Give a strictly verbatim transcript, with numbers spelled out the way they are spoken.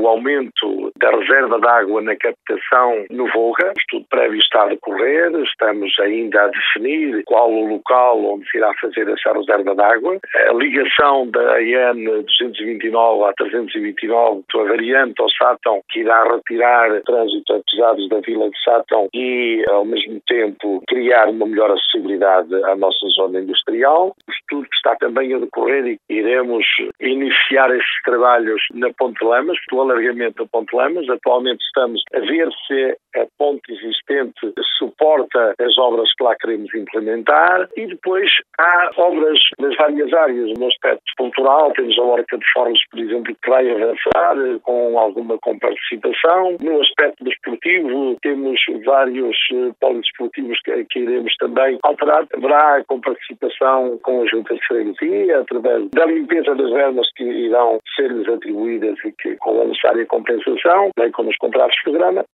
o aumento da reserva de água na captação no Volga. O estudo prévio está a decorrer, estamos ainda a definir qual o local onde se irá fazer essa reserva de água. A ligação da A N duzentos e vinte e nove à trezentos e vinte e nove, a variante ao Sátão, que irá retirar trânsito a pesados da vila de Sátão e, ao mesmo tempo, criar uma melhor acessibilidade à nossa zona industrial. O estudo que está também a decorrer e iremos iniciar esses trabalhos na Ponte Lamas, o alargamento da Ponte Lamas. Atualmente estamos a ver se a ponte existente suporta as obras que lá queremos implementar e depois há obras nas várias áreas. No aspecto cultural temos a Orca de Fornos, por exemplo, que vai avançar com alguma comparticipação. No aspecto desportivo temos vários polidesportivos que, que iremos também alterar. Haverá comparticipação com a Junta de Freguesia através da limpeza das verbas que irão ser-lhes atribuídas e que com a necessária compensação, bem como os contratos de programa.